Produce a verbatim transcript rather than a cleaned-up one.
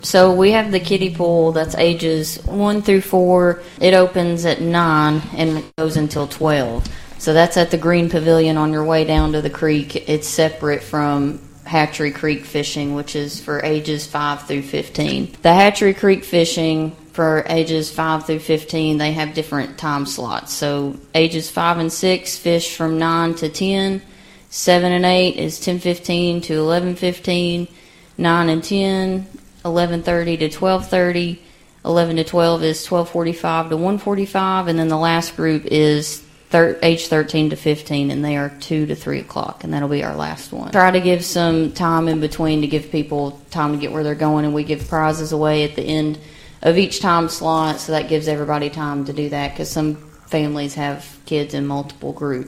So we have the kiddie pool that's ages one through four. It opens at nine and goes until twelve. So that's at the Green Pavilion on your way down to the creek. It's separate from Hatchery Creek fishing, which is for ages five through fifteen. The Hatchery Creek fishing for ages five through fifteen, they have different time slots. So ages five and six fish from nine to ten. seven and eight is ten fifteen to eleven fifteen. nine and ten, eleven thirty to twelve thirty. eleven to twelve is twelve forty-five to one forty-five. And then the last group is thir- age thirteen to fifteen, and they are two to three o'clock, and that'll be our last one. Try to give some time in between to give people time to get where they're going, and we give prizes away at the end of each time slot, so that gives everybody time to do that, because some families have kids in multiple groups.